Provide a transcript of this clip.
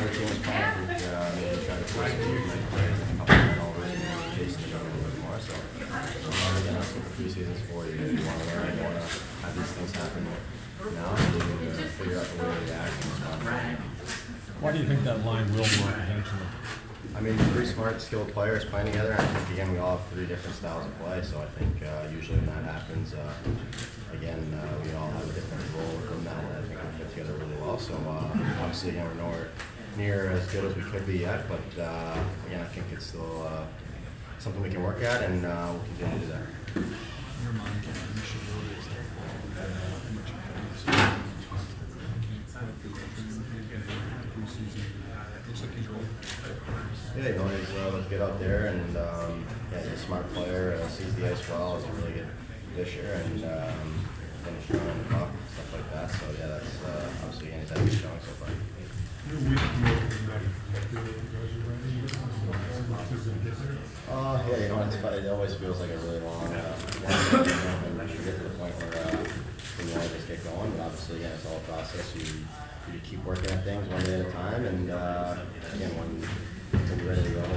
the team was playing, I think maybe try to force a few nice plays and a couple of turnovers and maybe chase the gun a little bit more. So again, that's what the preseason's for. You want to learn, you want to have these things happen now, and you need to figure out the way to react and respond. Why do you think that line will work eventually? I mean, three smart, skilled players playing together. I think, again, we all have three different styles of play, so I think usually when that happens, we all have a different role within that, and I think we fit together really well. So obviously, again, we're nowhere near as good as we could be yet, but again, I think it's still something we can work at, and we'll continue to do that. Your mind can initially is that looks like he's ready. Yeah, you know, he's get out there, and he's a smart player, sees the ice well, is a really good fisher, and finished strong on the puck and stuff like that. So yeah, that's obviously he's had a good showing so far. You're weak tonight. Do you guys are ready? Yeah, you know, it always feels like a really long and we should get to the point where you want to just get going. But obviously, yeah, it's all a process. You keep working at things one day at a time, and again, when you're ready to go,